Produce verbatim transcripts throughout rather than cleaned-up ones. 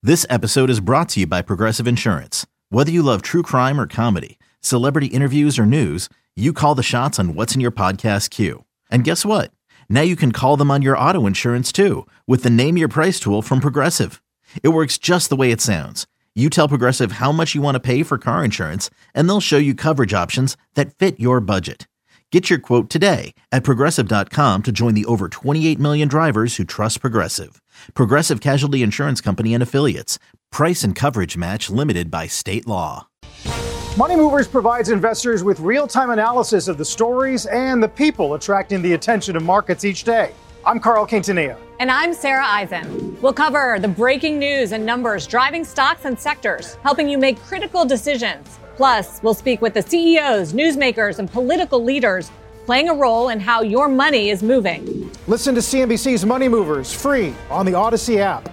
This episode is brought to you by Progressive Insurance. Whether you love true crime or comedy, celebrity interviews or news, you call the shots on what's in your podcast queue. And guess what? Now you can call them on your auto insurance too with the Name Your Price tool from Progressive. It works just the way it sounds. You tell Progressive how much you want to pay for car insurance, and they'll show you coverage options that fit your budget. Get your quote today at Progressive dot com to join the over twenty-eight million drivers who trust Progressive. Progressive Casualty Insurance Company and Affiliates. Price and coverage match limited by state law. Money Movers provides investors with real-time analysis of the stories and the people attracting the attention of markets each day. I'm Carl Quintanilla. And I'm Sarah Eisen. We'll cover the breaking news and numbers driving stocks and sectors, helping you make critical decisions. Plus, we'll speak with the C E Os, newsmakers, and political leaders playing a role in how your money is moving. Listen to C N B C's Money Movers free on the Odyssey app.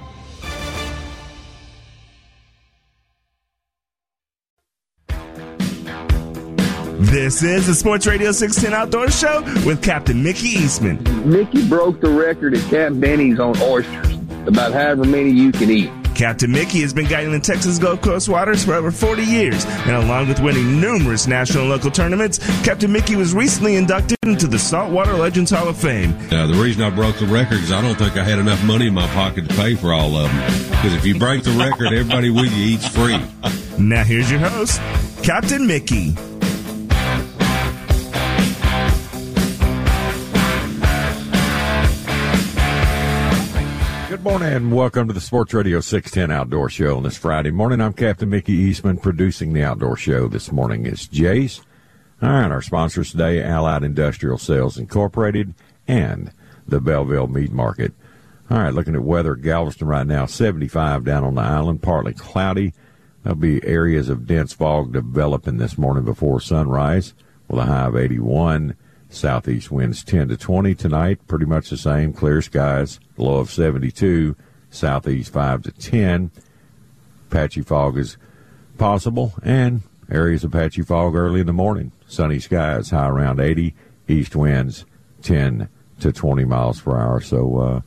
This is the Sports Radio six ten Outdoor Show with Captain Mickey Eastman. Mickey broke the record at Camp Benny's on oysters, about however many you can eat. Captain Mickey has been guiding the Texas Gulf Coast waters for over forty years, and along with winning numerous national and local tournaments, Captain Mickey was recently inducted into the Saltwater Legends Hall of Fame. Uh, the reason I broke the record is I don't think I had enough money in my pocket to pay for all of them. Because if you break the record, everybody with you eats free. Now here's your host, Captain Mickey. Good morning and welcome to the Sports Radio six ten Outdoor Show on this Friday morning. I'm Captain Mickey Eastman. Producing the Outdoor Show this morning is Jace. All right, our sponsors today, Allied Industrial Sales Incorporated and the Belleville Meat Market. All right, looking at weather, Galveston right now, seventy-five down on the island, partly cloudy. There'll be areas of dense fog developing this morning before sunrise with a high of eighty-one. Southeast winds ten to twenty tonight, pretty much the same. Clear skies, low of seventy-two. Southeast five to ten. Patchy fog is possible, and areas of patchy fog early in the morning. Sunny skies, high around eighty. East winds ten to twenty miles per hour. So uh,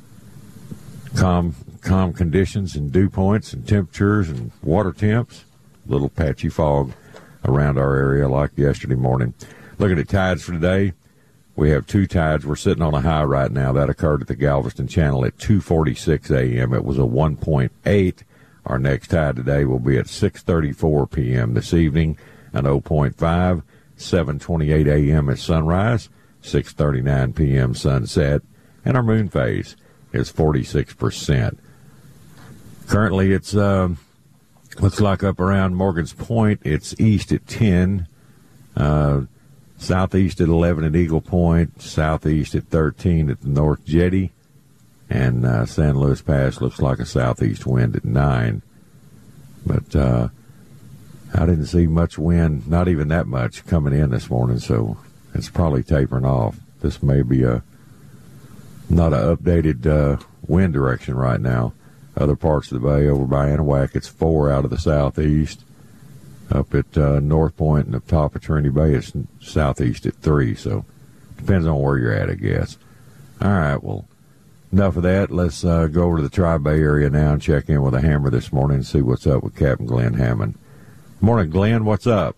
calm, calm conditions and dew points and temperatures and water temps. Little patchy fog around our area like yesterday morning. Looking at tides for today, we have two tides. We're sitting on a high right now. That occurred at the Galveston Channel at two forty-six a.m. It was a one point eight. Our next tide today will be at six thirty-four p.m. this evening, an zero point five. seven twenty-eight a.m. at sunrise, six thirty-nine p.m. sunset, and our moon phase is forty-six percent. Currently, it's uh, looks like up around Morgan's Point. It's east at ten. Uh, Southeast at eleven at Eagle Point, southeast at thirteen at the North Jetty, and uh, San Luis Pass looks like a southeast wind at nine. But uh, I didn't see much wind, not even that much, coming in this morning, so it's probably tapering off. This may be a not an updated uh, wind direction right now. Other parts of the bay over by Anahuac, it's four out of the southeast. Up at uh, North Point and the top of Trinity Bay, it's southeast at three, so depends on where you're at, I guess. All right, well, enough of that. Let's uh, go over to the Tri-Bay area now and check in with a hammer this morning and see what's up with Captain Glenn Hammond. Morning, Glenn. What's up?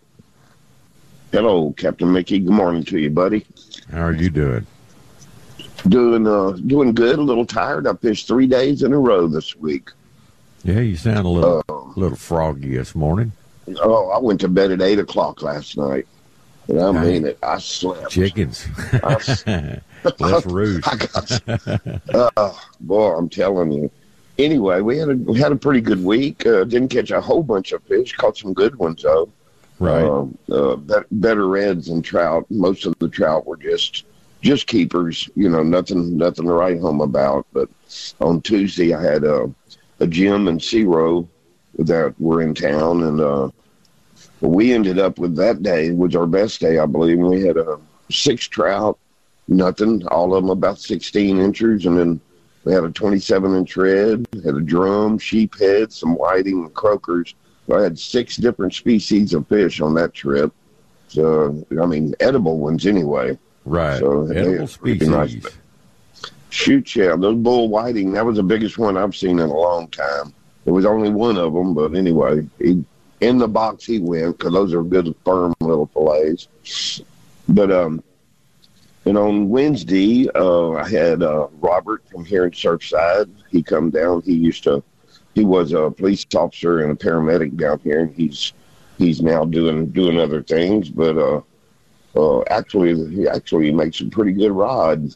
Hello, Captain Mickey. Good morning to you, buddy. How are you doing? Doing uh, doing good. A little tired. I fished three days in a row this week. Yeah, you sound a little, uh, little froggy this morning. Oh, I went to bed at eight o'clock last night, and I mean it. I slept. Chickens. I, Let's root. I got, uh, boy, I'm telling you. Anyway, we had a we had a pretty good week. Uh, didn't catch a whole bunch of fish. Caught some good ones though. Right. Uh, uh, better, better reds and trout. Most of the trout were just just keepers. You know, nothing nothing to write home about. But on Tuesday, I had a a Jim and Zero that were in town, and uh, we ended up with that day was our best day, I believe. We had uh, six trout, nothing, all of them about sixteen inches, and then we had a twenty-seven inch red, had a drum, sheephead, some whiting, and croakers. So I had six different species of fish on that trip. So, I mean, edible ones anyway. Right, so, edible species. Nice. Shoot, yeah, those bull whiting, that was the biggest one I've seen in a long time. There was only one of them, but anyway, he, in the box he went, because those are good, firm little fillets. But, um, and on Wednesday, uh, I had uh, Robert from here in Surfside. He come down. He used to, he was a police officer and a paramedic down here, and he's he's now doing doing other things. But uh, uh, actually, he actually makes some pretty good rods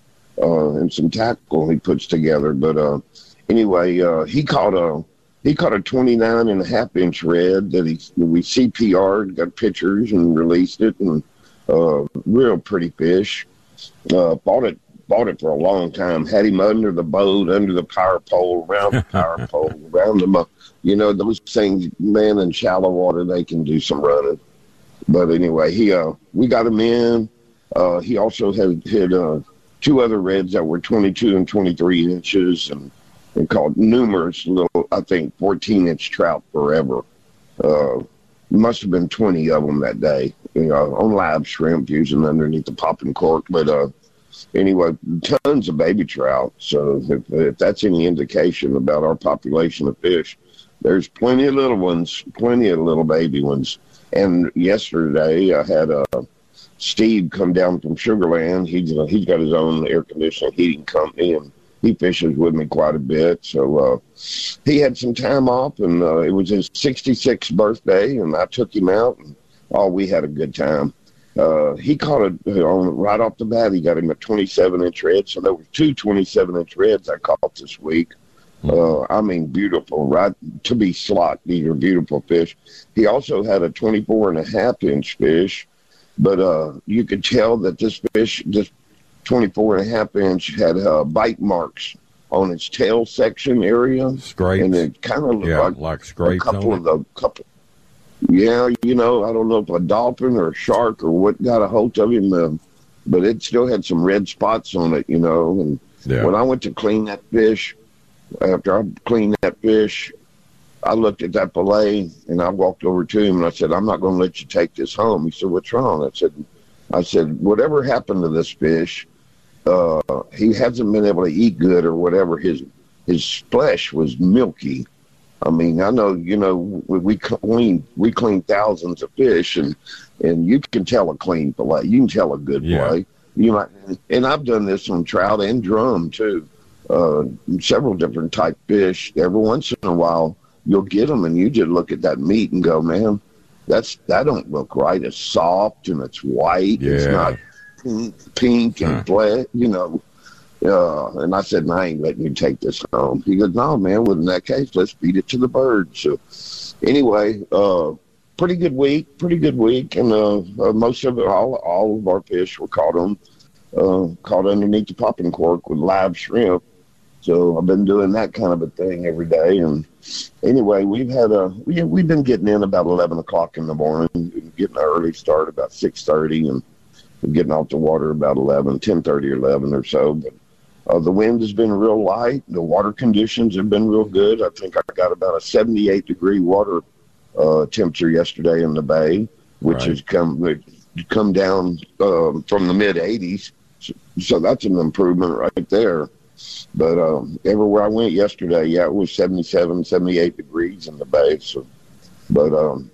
uh, and some tackle he puts together. But uh, anyway, uh, he caught a he caught a twenty-nine and a half inch red that he we C P R'd, got pictures and released it, and uh, real pretty fish. Uh, bought it bought it for a long time. Had him under the boat, under the power pole, around the power pole, around the, you know, those things, man, in shallow water, they can do some running. But anyway, he, uh, we got him in. Uh, he also had hit, uh, two other reds that were twenty-two and twenty-three inches and, and caught numerous little, I think, fourteen inch trout forever. Uh, must have been twenty of them that day, you know, on live shrimp using underneath the popping cork. But, uh, anyway, tons of baby trout. So if, if that's any indication about our population of fish, there's plenty of little ones, plenty of little baby ones. And yesterday I had uh, Steve come down from Sugar Land. He's, uh, he's got his own air conditioning heating company, and he fishes with me quite a bit. So uh, he had some time off, and uh, it was his sixty-sixth birthday, and I took him out, and oh, we had a good time. Uh, he caught it on right off the bat. He got him a twenty-seven inch red. So there were two twenty-seven inch reds I caught this week. Uh, I mean, beautiful, right? To be slot, these are beautiful fish. He also had a twenty-four and a half inch fish, but uh, you could tell that this fish, this twenty-four and a half inch, had uh, bite marks on its tail section area. Scrapes. And it kind of looked yeah, like, like scrapes a couple on of the couple. Yeah, you know, I don't know if a dolphin or a shark or what got a hold of him, uh, but it still had some red spots on it, you know. And yeah. When I went to clean that fish, after I cleaned that fish, I looked at that fillet, and I walked over to him, and I said, I'm not going to let you take this home. He said, what's wrong? I said, I said, whatever happened to this fish, uh, he hasn't been able to eat good or whatever. His his flesh was milky. I mean, I know, you know, we, we clean we clean thousands of fish, and, and you can tell a clean fillet. You can tell a good yeah. fillet. You might, and I've done this on trout and drum too. Uh, several different type fish. Every once in a while, you'll get them, and you just look at that meat and go, man, that's that don't look right. It's soft and it's white. Yeah. It's not pink, pink and huh. flat, you know. Uh, and I said, no, I ain't letting you take this home. He goes, no, man, well, in that case, let's feed it to the birds. So anyway, uh, pretty good week, pretty good week. And uh, uh, most of it, all, all of our fish were caught on, uh, caught underneath the popping cork with live shrimp. So I've been doing that kind of a thing every day. And anyway, we've had a, we, we've been getting in about eleven o'clock in the morning, getting an early start about six thirty, and getting off the water about eleven, ten thirty or eleven or so. But Uh, the wind has been real light. The water conditions have been real good. I think I got about a seventy-eight degree water uh, temperature yesterday in the bay, which right. has come come down um, from the mid eighties. So, so that's an improvement right there. But um, everywhere I went yesterday, yeah, it was seventy-seven, seventy-eight degrees in the bay. So, but um,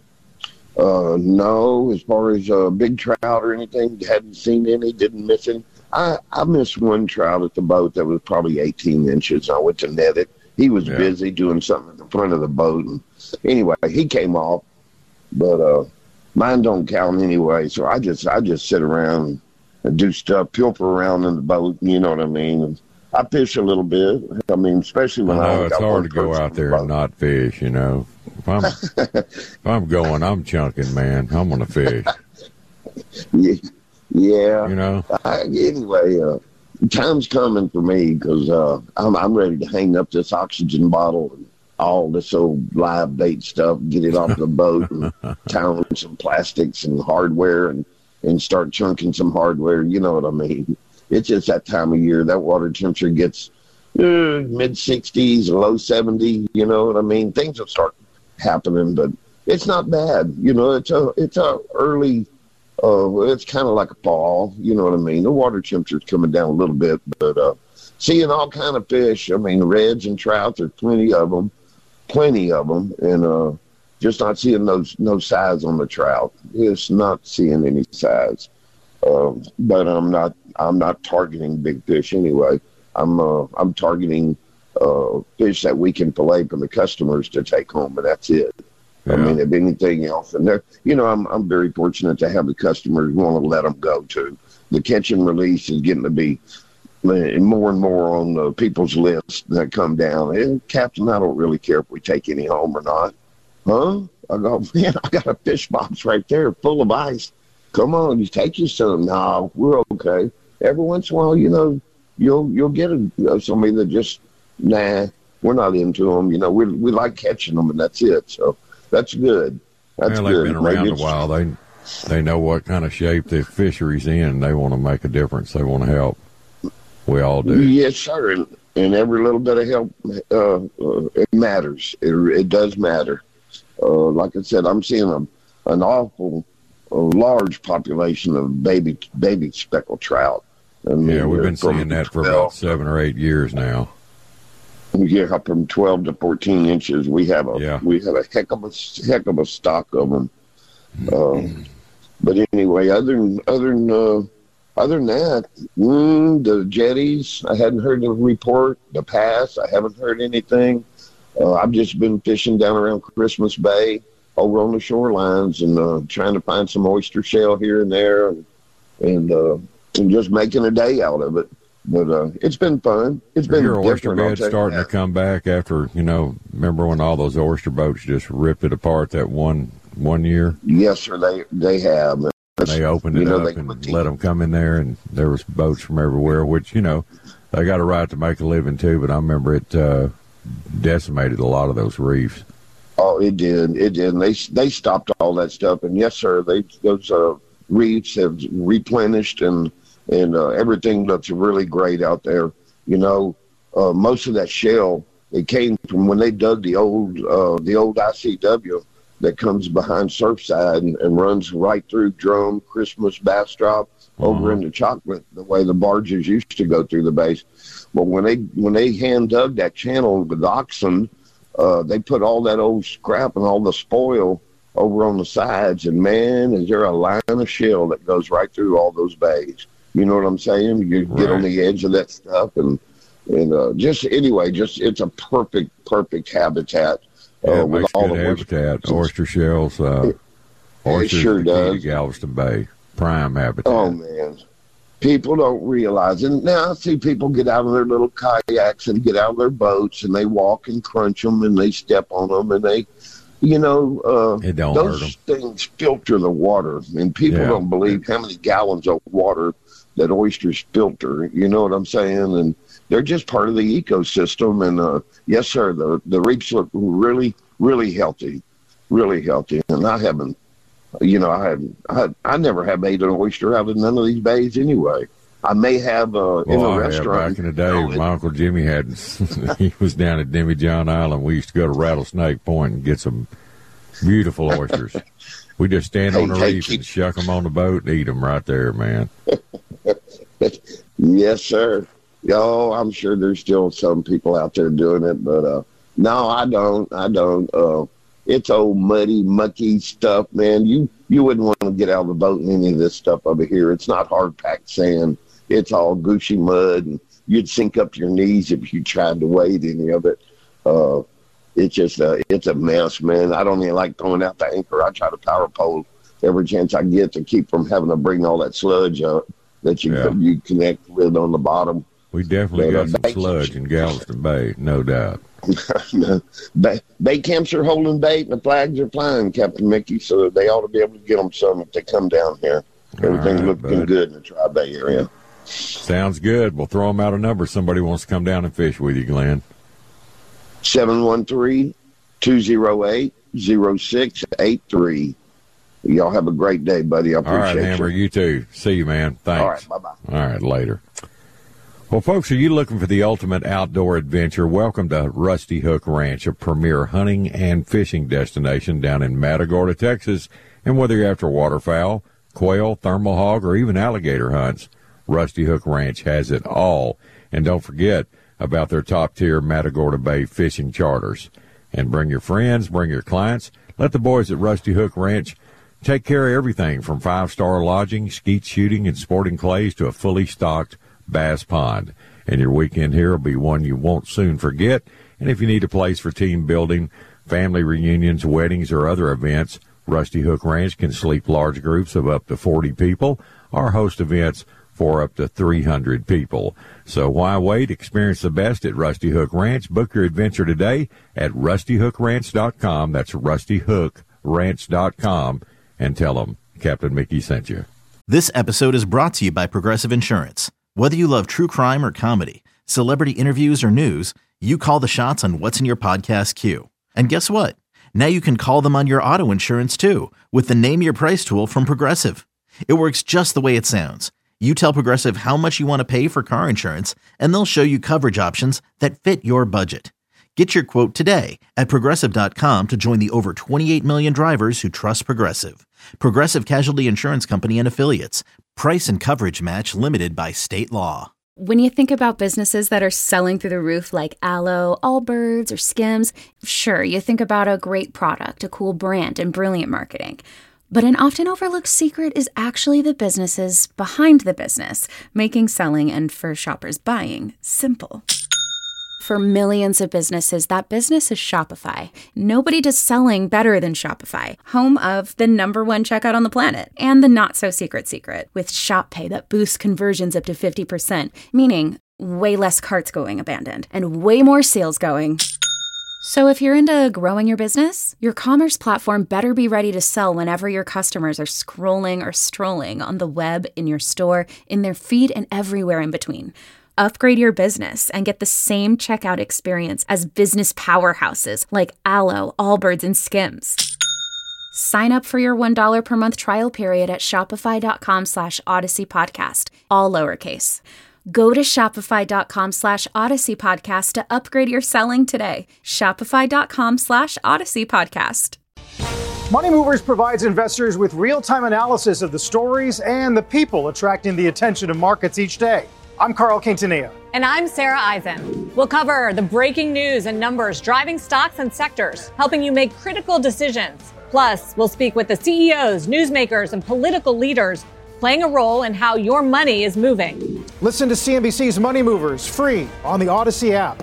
uh, no, as far as uh, big trout or anything, hadn't seen any, didn't miss any. I, I missed one trout at the boat that was probably eighteen inches. I went to net it. He was yeah. busy doing something at the front of the boat. And anyway, he came off, but uh, mine don't count anyway. So I just I just sit around and do stuff, pilfer around in the boat. You know what I mean? And I fish a little bit. I mean, especially when I, I know it's hard to go out there and not fish. You know, if I'm if I'm going, I'm chunking, man. I'm gonna fish. Yeah. Yeah, you know. I, anyway, uh, time's coming for me because uh, I'm I'm ready to hang up this oxygen bottle and all this old live bait stuff, get it off the boat, and tie on some plastics and hardware, and and start chunking some hardware. You know what I mean? It's just that time of year. That water temperature gets uh, mid sixties, low seventy. You know what I mean? Things will start happening, but it's not bad. You know, it's a it's a early. Uh, well, it's kind of like a fall, you know what I mean? The water temperature's coming down a little bit, but uh, seeing all kind of fish. I mean, reds and trout, there's plenty of them, plenty of them, and uh, just not seeing those no size on the trout. Just not seeing any size. Uh, but I'm not I'm not targeting big fish anyway. I'm uh, I'm targeting uh, fish that we can fillet for the customers to take home, and that's it. Yeah. I mean, if anything else, and there, you know, I'm I'm very fortunate to have the customers want to let them go too. The catch and release is getting to be more and more on the people's list that come down. And Captain, I don't really care if we take any home or not. Huh? I go, man, I got a fish box right there full of ice. Come on, you take you some. No, we're okay. Every once in a while, you know, you'll you'll get a, you know, somebody that just, nah, we're not into them. You know, we we like catching them, and that's it. So that's good. That's well, good. They've been around a while. They they know what kind of shape the fishery's in, and they want to make a difference. They want to help. We all do. Yes, sir. And, and every little bit of help, uh, uh, it matters. It, it does matter. Uh, like I said, I'm seeing a, an awful a large population of baby baby speckled trout. I mean, yeah, we've been seeing that for about seven or eight years now. Yeah, from twelve to fourteen inches, we have a yeah. we have a heck of a heck of a stock of them. Uh, but anyway, other than other than uh, other than that, mm, the jetties, I hadn't heard the report. The pass, I haven't heard anything. Uh, I've just been fishing down around Christmas Bay, over on the shorelines, and uh, trying to find some oyster shell here and there, and and, uh, and just making a day out of it. But uh, it's been fun. It's been your oyster different. bed starting to come back after, you know, remember when all those oyster boats just ripped it apart that one one year? Yes, sir, they they have. They opened it you know, up and let them come in there, and there was boats from everywhere, which, you know, they got a right to make a living too, but I remember it uh, decimated a lot of those reefs. Oh, it did. It did. And they they stopped all that stuff. And yes, sir, they those uh, reefs have replenished, and and uh, everything looks really great out there. You know, uh, most of that shell, it came from when they dug the old uh, the old I C W that comes behind Surfside and, and runs right through Drum, Christmas, Bastrop, uh-huh. over into Chocolate, the way the barges used to go through the base. But when they when they hand dug that channel with oxen, Uh, they put all that old scrap and all the spoil over on the sides, and man, is there a line of shell that goes right through all those bays. You know what I'm saying? You get right on the edge of that stuff, and and uh, just anyway, just it's a perfect, perfect habitat. Uh, yeah, it with makes all good the habitat. Oyster, oyster shells. Uh, it sure does. Galveston Bay, prime habitat. Oh man. People don't realize it. Now I see people get out of their little kayaks and get out of their boats, and they walk and crunch them, and they step on them, and they, you know, uh, it don't those hurt them. things filter the water, and people yeah. don't believe how many gallons of water that oysters filter. You know what I'm saying? And they're just part of the ecosystem. And uh, yes, sir, the the reefs look really, really healthy, really healthy. And I haven't. You know, I, I I never have ate an oyster out of none of these bays anyway. I may have uh, in well, a I restaurant. Back in the day, you know, my Uncle Jimmy had, he was down at Demi John Island. We used to go to Rattlesnake Point and get some beautiful oysters. We just stand hey, on the hey, reef keep... and shuck them on the boat and eat them right there, man. Yes, sir. Oh, I'm sure there's still some people out there doing it, but uh, no, I don't. I don't. Uh, It's old muddy, mucky stuff, man. You you wouldn't want to get out of the boat in any of this stuff over here. It's not hard-packed sand. It's all gooshy mud, and you'd sink up to your knees if you tried to wade any of it. Uh, it's just a, it's a mess, man. I don't even like throwing out the anchor. I try to power pole every chance I get to keep from having to bring all that sludge up that you yeah. you connect with on the bottom. We definitely but, got uh, some sludge in Galveston Bay, no doubt. Bay, bay camps are holding bait and the flags are flying, Captain Mickey, so they ought to be able to get them some if they come down here. Everything's right, looking bud. good in the Tri-Bay area. Sounds good. We'll throw them out a number. Somebody wants to come down and fish with you, Glenn. seven one three, two oh eight, oh six eight three. Y'all have a great day, buddy. I appreciate All right, you. Hammer, you too. See you, man. Thanks. All right, bye-bye. All right, later. Well, folks, are you looking for the ultimate outdoor adventure? Welcome to Rusty Hook Ranch, a premier hunting and fishing destination down in Matagorda, Texas. And whether you're after waterfowl, quail, thermal hog, or even alligator hunts, Rusty Hook Ranch has it all. And don't forget about their top-tier Matagorda Bay fishing charters. And bring your friends, bring your clients. Let the boys at Rusty Hook Ranch take care of everything from five-star lodging, skeet shooting, and sporting clays to a fully stocked bass pond. And your weekend here will be one you won't soon forget. And if you need a place for team building, family reunions, weddings, or other events, Rusty Hook Ranch can sleep large groups of up to forty people or host events for up to three hundred people. So why wait? Experience the best at Rusty Hook Ranch. Book your adventure today at rusty hook ranch dot com. That's rusty hook ranch dot com. And tell them Captain Mickey sent you. This episode is brought to you by Progressive Insurance. Whether you love true crime or comedy, celebrity interviews or news, you call the shots on what's in your podcast queue. And guess what? Now you can call them on your auto insurance too with the Name Your Price tool from Progressive. It works just the way it sounds. You tell Progressive how much you want to pay for car insurance, and they'll show you coverage options that fit your budget. Get your quote today at Progressive dot com to join the over twenty-eight million drivers who trust Progressive. Progressive Casualty Insurance Company and Affiliates. Price and coverage match limited by state law. When you think about businesses that are selling through the roof like Aloe, Allbirds, or Skims, sure, you think about a great product, a cool brand, and brilliant marketing. But an often overlooked secret is actually the businesses behind the business, making selling and for shoppers buying simple. For millions of businesses, that business is Shopify. Nobody does selling better than Shopify, home of the number one checkout on the planet and the not-so-secret secret with Shop Pay that boosts conversions up to fifty percent, meaning way less carts going abandoned and way more sales going. So if you're into growing your business, your commerce platform better be ready to sell whenever your customers are scrolling or strolling on the web, in your store, in their feed, and everywhere in between. Upgrade your business and get the same checkout experience as business powerhouses like Aloe, Allbirds, and Skims. Sign up for your one dollar per month trial period at shopify.com slash Odyssey Podcast, all lowercase. Go to shopify.com slash Odyssey Podcast to upgrade your selling today. Shopify.com slash Odyssey Podcast. Money Movers provides investors with real-time analysis of the stories and the people attracting the attention of markets each day. I'm Carl Quintanilla. And I'm Sarah Eisen. We'll cover the breaking news and numbers driving stocks and sectors, helping you make critical decisions. Plus, we'll speak with the C E Os, newsmakers, and political leaders playing a role in how your money is moving. Listen to C N B C's Money Movers free on the Odyssey app.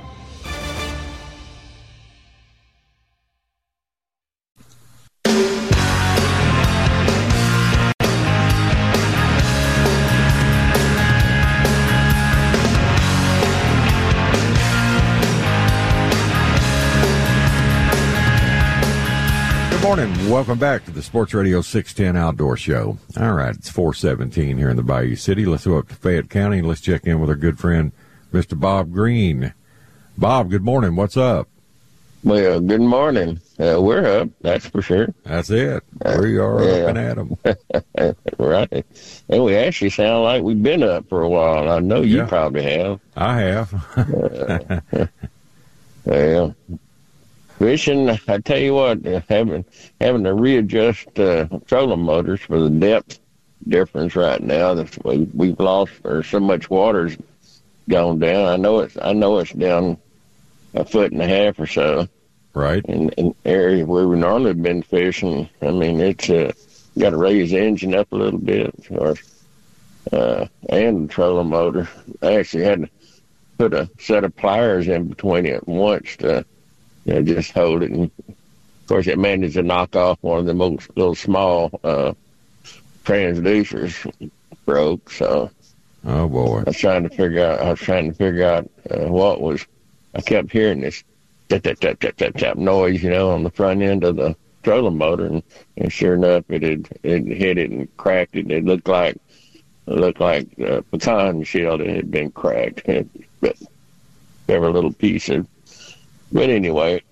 Morning. Welcome back to the Sports Radio six ten Outdoor Show. All right, it's four seventeen here in the Bayou City. Let's go up to Fayette County and let's check in with our good friend, Mister Bob Green. Bob, good morning. What's up? Well, good morning. Uh, we're up, that's for sure. That's it. We are yeah. up and at 'em. Right. And we actually sound like we've been up for a while. I know you yeah. probably have. I have. uh, well, fishing, I tell you what, uh, having having to readjust uh, trolling motors for the depth difference right now. That's we we've lost, or so much water's gone down. I know it's I know it's down a foot and a half or so. Right. In in area where we normally been fishing, I mean it's uh, got to raise the engine up a little bit, or uh, and the trolling motor. I actually had to put a set of pliers in between it once to. You know, just hold it. And of course, it managed to knock off one of the most little small uh, transducers broke. So, oh boy, I was trying to figure out. I was trying to figure out uh, what was. I kept hearing this tap tap tap tap tap tap noise, you know, on the front end of the trolling motor, and, and sure enough, it had it hit it and cracked it. It looked like it looked like a pecan shell that had been cracked, but every little piece of. But anyway,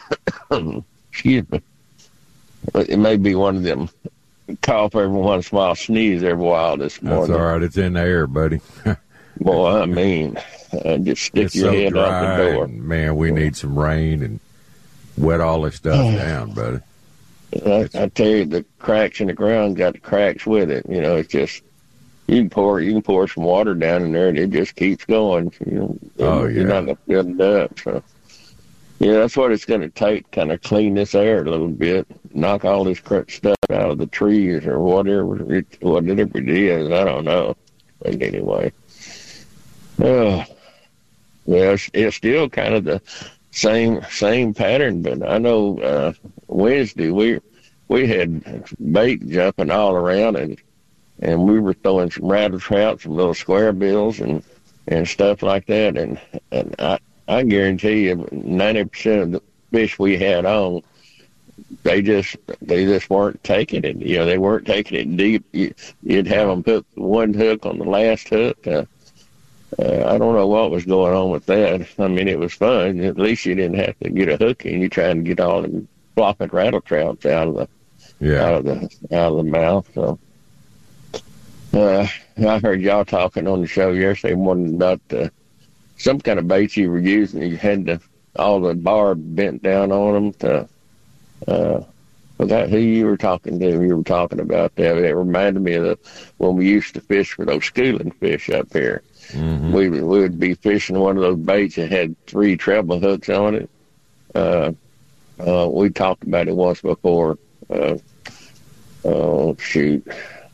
excuse me, it may be one of them cough every once in a while, sneeze every while this morning. That's all right. It's in the air, buddy. Boy, I mean, uh, just stick it's your so head dry, out the door. And, man, we need some rain and wet all this stuff down, buddy. I, I tell you, the cracks in the ground got the cracks with it. You know, it's just You can pour you can pour some water down in there, and it just keeps going. You know, oh, you're yeah. not gonna fill it up. So, yeah, that's what it's going to take. Kind of clean this air a little bit, knock all this crap stuff out of the trees or whatever it, whatever it is. I don't know, but anyway, uh, well, it's, it's still kind of the same same pattern. But I know uh, Wednesday we we had bait jumping all around and. And we were throwing some rattle trout, some little square bills, and, and stuff like that. And and I, I guarantee you, ninety percent of the fish we had on, they just they just weren't taking it. You know, they weren't taking it deep. You, you'd have them put one hook on the last hook. Uh, uh, I don't know what was going on with that. I mean, it was fun. At least you didn't have to get a hook in. You trying to get all them flopping rattle trouts out of the yeah. out of the out of the mouth. So. Uh, I heard y'all talking on the show yesterday morning about uh, some kind of bait you were using. You had the, all the barb bent down on them. To, uh, forgot who you were talking to. You were talking about that. It reminded me of the, when we used to fish for those schooling fish up here. Mm-hmm. We, we would be fishing one of those baits that had three treble hooks on it. Uh, uh, we talked about it once before. Uh, oh, shoot.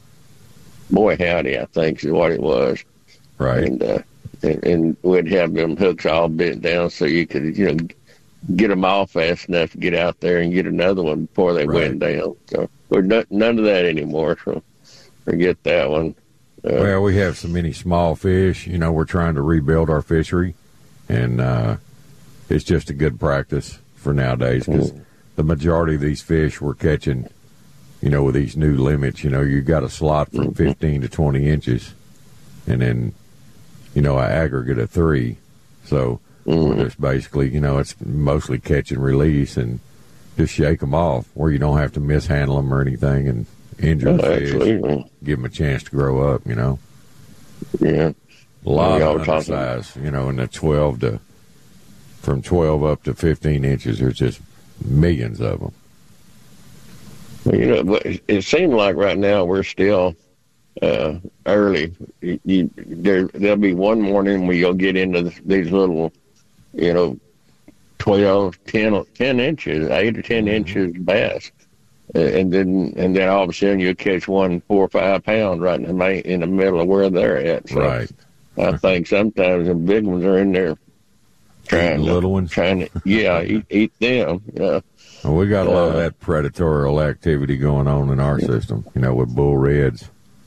Boy Howdy, I think is what it was. Right. And, uh, and and we'd have them hooks all bent down so you could, you know, get them off fast enough to get out there and get another one before they right. went down. So we're not, none of that anymore. So forget that one. Uh, well, we have so many small fish. You know, we're trying to rebuild our fishery, and uh, it's just a good practice for nowadays because mm. the majority of these fish we're catching. You know, with these new limits, you know, you got a slot from fifteen to twenty inches, and then, you know, an aggregate of three. So mm-hmm. we're just basically, you know, it's mostly catch and release and just shake them off where you don't have to mishandle them or anything and injure oh, the fish. Absolutely. Give them a chance to grow up, you know. Yeah. A lot yeah, of undersize, you know, in the twelve to, from twelve up to fifteen inches, there's just millions of them. Well, you know, it seems like right now we're still uh, early. You, you, there, there'll be one morning where you'll get into the, these little, you know, twelve, ten, ten inches, eight or ten mm-hmm. inches bass, uh, and then and then all of a sudden you'll catch one four or five pound right in the main, in the middle of where they're at. So right. I think sometimes the big ones are in there trying the to, little ones, trying to yeah eat, eat them. Yeah. Well, we got a lot uh, of that predatorial activity going on in our system, you know, with bull reds.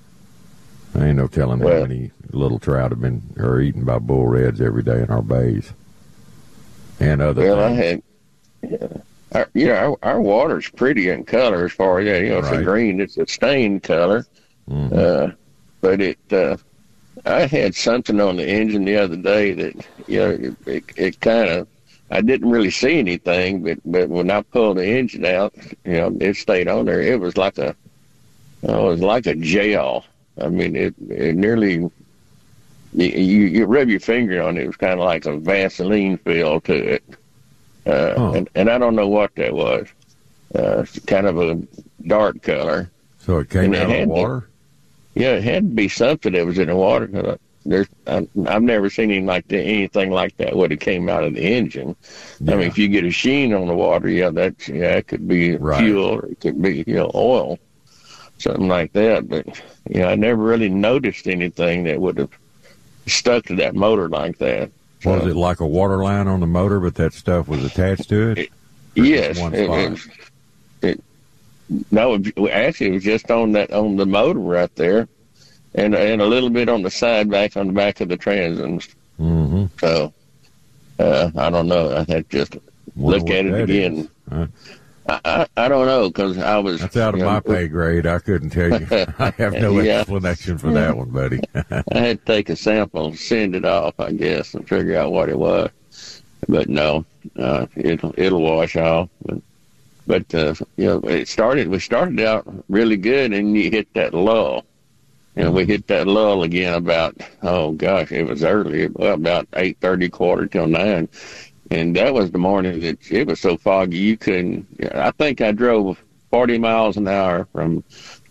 I ain't no telling well, how many little trout have been are eaten by bull reds every day in our bays and other well, things. I had, yeah, our, you know, our, our water's pretty in color as far as that. You know, it's right. a green, it's a stained color. Mm-hmm. Uh, but it, uh, I had something on the engine the other day that, you know, it, it, it kind of, I didn't really see anything, but, but when I pulled the engine out, you know, it stayed on there. It was like a, oh, it was like a gel. I mean, it, it nearly, you, you, you rub your finger on it, it was kind of like a Vaseline feel to it. Uh, oh. and, and I don't know what that was. Uh, it's kind of a dark color. So it came out of the water? To, yeah, it had to be something that was in the water. Cause There's, I, I've never seen anything like that, anything like that when it came out of the engine. Yeah. I mean, if you get a sheen on the water, yeah, that yeah, it could be right. fuel or it could be, you know, oil, something like that. But you know, I never really noticed anything that would have stuck to that motor like that. So, was it like a water line on the motor, but that stuff was attached to it? it yes, it, it, it, no, it, actually, it was just on that on the motor right there. And and a little bit on the side, back on the back of the transoms. Mm-hmm. So, uh, I don't know. I had to just look at it again. Huh? I, I I don't know because I was. That's out of my know, pay grade. I couldn't tell you. I have no yeah. explanation for that one, buddy. I had to take a sample, send it off, I guess, and figure out what it was. But no, uh, it'll it'll wash off. But, but uh, you know, it started. We started out really good, and you hit that lull. You know, we hit that lull again about, oh, gosh, it was early, well, about eight thirty, quarter till nine. And that was the morning that it was so foggy you couldn't, I think I drove forty miles an hour from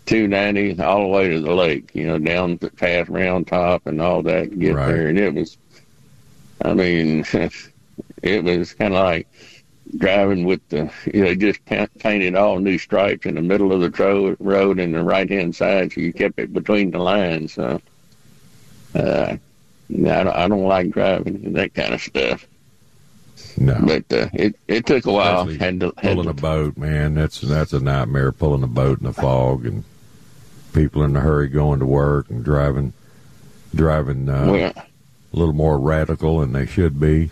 two ninety all the way to the lake, you know, down to past Round Top and all that to get Right. there. And it was, I mean, it was kind of like driving with the, you know, just pa- painted all new stripes in the middle of the tro- road and the right-hand side, so you kept it between the lines. So, uh, I don't, I don't like driving that kind of stuff. No. But uh, it it took a while. Especially Had to, had pulling to, a boat, man, that's that's a nightmare. Pulling a boat in the fog and people in a hurry going to work and driving, driving uh, well, a little more radical than they should be.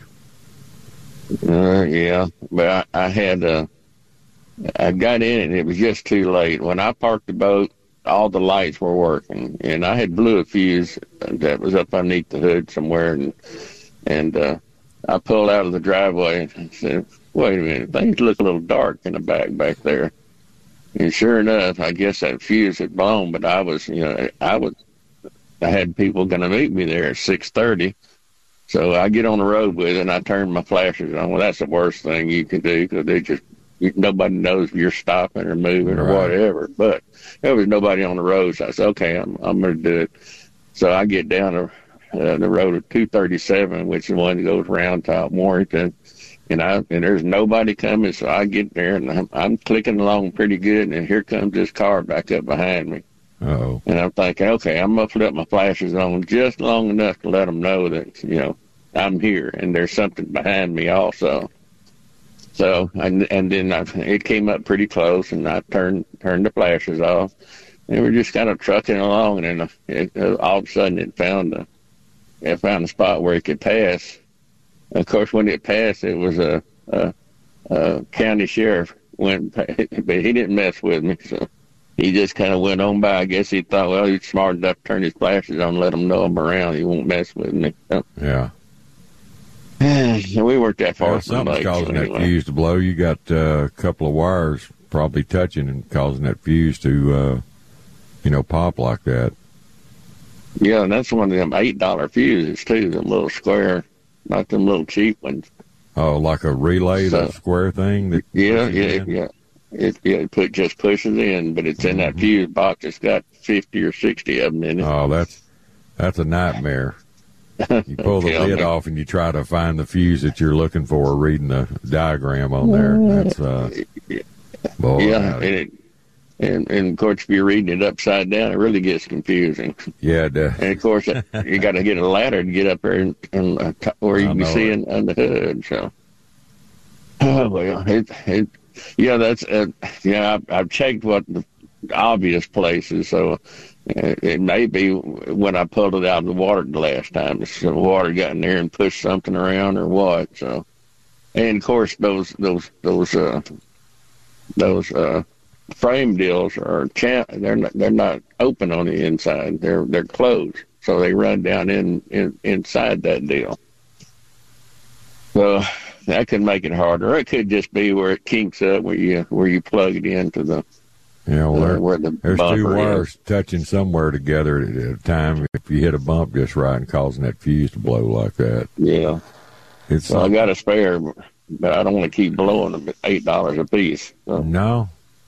Uh, yeah, but I, I had uh, I got in and it was just too late. When I parked the boat, all the lights were working, and I had blew a fuse that was up underneath the hood somewhere, and and uh, I pulled out of the driveway and said, "Wait a minute, things look a little dark in the back back there." And sure enough, I guess that fuse had blown. But I was, you know, I was, I had people going to meet me there at six thirty. So I get on the road with it, and I turn my flashers on. Well, that's the worst thing you can do because they just you, nobody knows if you're stopping or moving or Right. whatever. But there was nobody on the road, so I said, "Okay, I'm I'm going to do it." So I get down to uh, the road at two thirty-seven, which is the one that goes Round Top, Warrington, and I and there's nobody coming. So I get there, and I'm, I'm clicking along pretty good, and here comes this car back up behind me. Oh, And I'm thinking, okay, I'm going to put up my flashes on just long enough to let them know that, you know, I'm here and there's something behind me also. So, and, and then I, it came up pretty close, and I turned turned the flashes off. And we're just kind of trucking along, and then it, all of a sudden it found a, it found a spot where it could pass. Of course, when it passed, it was a, a, a county sheriff went, but he didn't mess with me, so. He just kind of went on by. I guess he thought, well, he's smart enough to turn his flashes on and let him know I'm around. He won't mess with me. So, yeah. we weren't that far Well, from the something's lake. causing so that anyway. fuse to blow. You got uh, a couple of wires probably touching and causing that fuse to, uh, you know, pop like that. Yeah, and that's one of them eight dollar fuses, too, them little square, not them little cheap ones. Oh, like a relay, So- that square thing? That Yeah, pushes yeah, in? yeah. It, yeah, it put, just pushes in, but it's in that fuse box. It's got fifty or sixty of them in it. Oh, that's that's a nightmare. You pull the Tell lid me. off and you try to find the fuse that you're looking for, reading the diagram on there. That's uh, boy, Yeah, howdy. and, it, and, and of course, if you're reading it upside down, it really gets confusing. yeah. The, And of course, you got to get a ladder to get up there and, and uh, t- where you I can be know seeing on the hood. So, oh well, it, it, yeah, that's uh, yeah. I've, I've checked what the obvious places, so it, it may be when I pulled it out of the water the last time. The water got in there and pushed something around or what. So, and of course, those those those uh, those uh, frame deals are cha- they're not, they're not open on the inside. They're they're closed, so they run down in, in inside that deal. So that could make it harder. Or it could just be where it kinks up, where you where you plug it into the you know, uh, there, where the there's two bumper wires is. touching somewhere together at a time. If you hit a bump just right and causing that fuse to blow like that, Yeah. it's So I got a spare, but I don't want to keep blowing them at eight dollars a piece. So, no.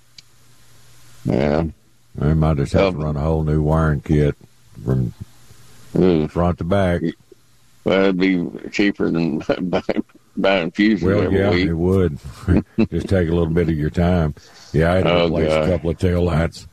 yeah. I might just have to Um, run a whole new wiring kit from Ooh. front to back. Well, it'd be cheaper than buying, buying fuses Well, every yeah, week. it would. Just take a little bit of your time. Yeah, I had to Oh, replace God. a couple of tail lights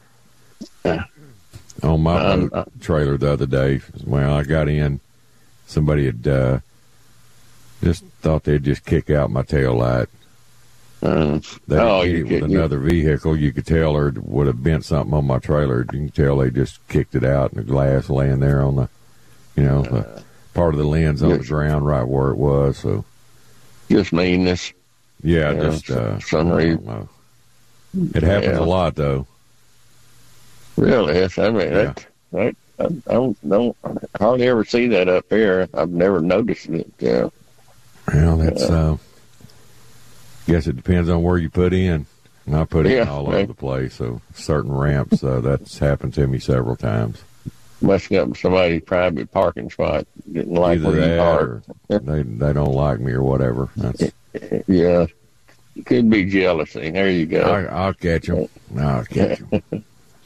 on my Um, boat trailer the other day. Well, I got in. Somebody had uh, just thought they'd just kick out my tail light. Uh, They oh, hit you it with kidding. another vehicle. You could tell, or it would have bent something on my trailer. You can tell they just kicked it out, and the glass laying there on the, you know, the part of the lens on the yes. ground right where it was. So, Just meanness. yeah, Yeah, just for uh, some I don't reason. know. It happens Yeah. a lot, though. Really? Yes. I mean, Yeah. that, that, I, I don't, don't hardly ever see that up here. I've never noticed it. Yeah. Well, that's. Uh, guess it depends on where you put in. And I put it in Yeah, all right. over the place. So certain ramps, uh, that's happened to me several times. Must have got somebody's private parking spot. Didn't like Either where you that, park. or they they don't like me, or whatever. That's. Yeah. Could be jealousy. There you go. I, I'll catch them. I'll catch them.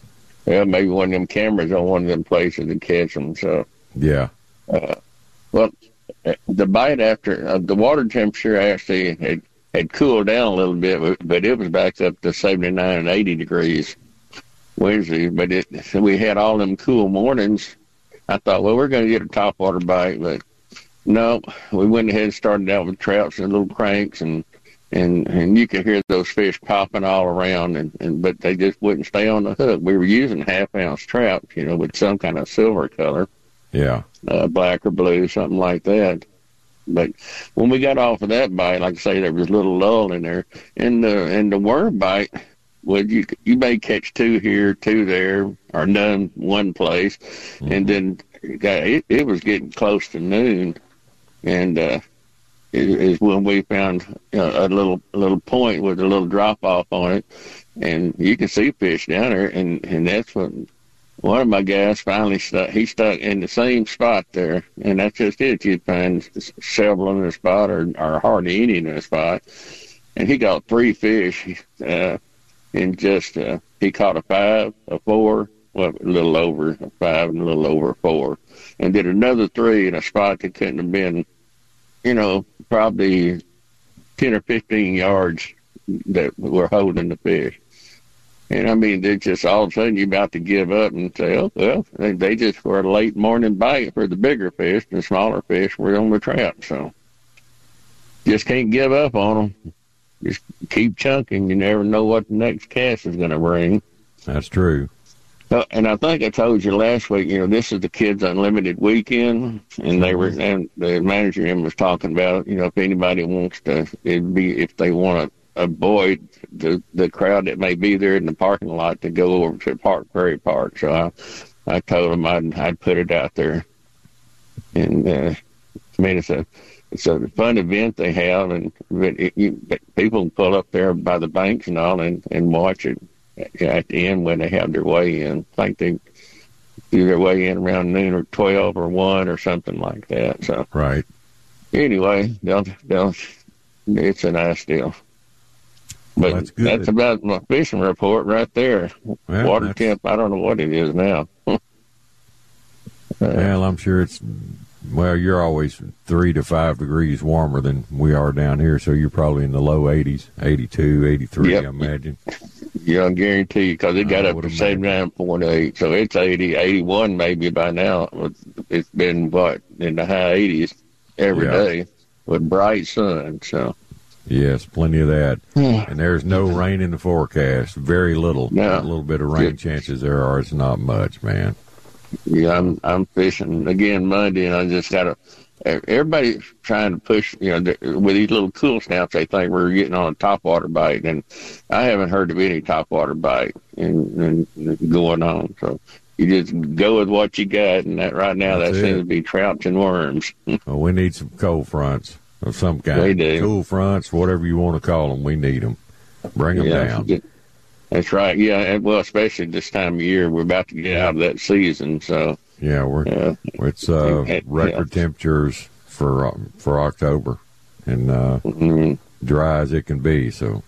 well, maybe one of them cameras on one of them places to catch them. So yeah. Uh, well, the bite after uh, the water temperature actually had, had cooled down a little bit, but, but it was back up to seventy-nine and eighty degrees Wednesday. But it, so we had all them cool mornings. I thought, well, we're going to get a topwater bite, but no, we went ahead and started out with trouts and little cranks, and and and you could hear those fish popping all around, and, and but they just wouldn't stay on the hook. We were using half ounce trout, you know, with some kind of silver color. Yeah. Uh, black or blue, something like that. But when we got off of that bite, like I say, there was a little lull in there. And the and the worm bite, well, you you may catch two here, two there, or none one place. Mm-hmm. And then it, it was getting close to noon, and uh, it is when we found uh, a little a little point with a little drop off on it, and you can see fish down there, and and that's when one of my guys finally stuck. He stuck in the same spot there, and that's just it. You'd find several in a spot, or, or hardly any in a spot, and he got three fish. Uh, and just uh, he caught a five, a four, well, a little over a five, and a little over a four, and did another three in a spot that couldn't have been, you know, probably ten or fifteen yards that were holding the fish. And, I mean, they're just all of a sudden you're about to give up and say, oh, well, they, they just were a late morning bite for the bigger fish. The smaller fish were on the trap. So just can't give up on them. Just keep chunking. You never know what the next cast is going to bring. That's true. Uh, and I think I told you last week, you know, this is the Kids Unlimited weekend. And they were, and the manager him was talking about, you know, if anybody wants to, it'd be if they want to avoid the the crowd that may be there in the parking lot to go over to Park Prairie Park. So I I told them I'd I'd put it out there, and uh, I mean it's a it's a fun event they have, and it, you, people pull up there by the banks and all and, and watch it at the end when they have their weigh in. I think they do their weigh in around noon or twelve or one or something like that. So right. Anyway, they'll they'll it's a nice deal. But well, that's, good. That's about my fishing report right there. Well, Water that's... temp, I don't know what it is now. uh, well, I'm sure it's, well, you're always three to five degrees warmer than we are down here, so you're probably in the low eighties, eighty-two, eighty-three, yep. I imagine. Yeah, I guarantee you, because it got up to seventy-nine point eight, so it's eighty, eighty-one maybe by now. It's been, what, in the high eighties every yeah. day with bright sun, so. Yes, plenty of that. And there's no rain in the forecast. Very little. No. A little bit of rain yeah. chances there are. It's not much, man. Yeah, I'm I'm fishing again Monday, and I just got to. Everybody's trying to push, you know, with these little cool snaps. They think we're getting on a topwater bite, and I haven't heard of any topwater bite and, and going on. So you just go with what you got, and that right now That's that it. seems to be trouts and worms. Well, we need some cold fronts. Of some kind. They do. Cool fronts, whatever you want to call them, we need them. Bring them yeah, down. That's right. Yeah, and well, especially this time of year, we're about to get out of that season. So yeah, we're uh, it's uh, record yeah. temperatures for uh, for October, and uh, mm-hmm. dry as it can be. So